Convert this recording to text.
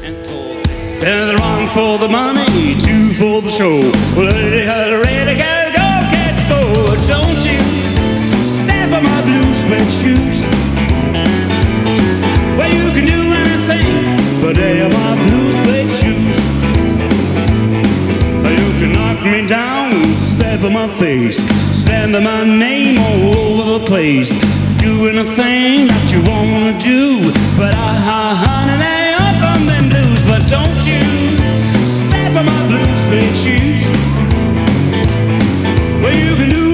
There's one for the money, two for the show. Well, ready, go, get go. Don't you step on my blue suede shoes. Well, you can do anything, but they are my blue suede shoes. You can knock me down, step on my face, slander my name all over the place. Do anything that you wanna do, but honey, lay off on them blues. But don't you step on my blue suede shoes. Well, you can do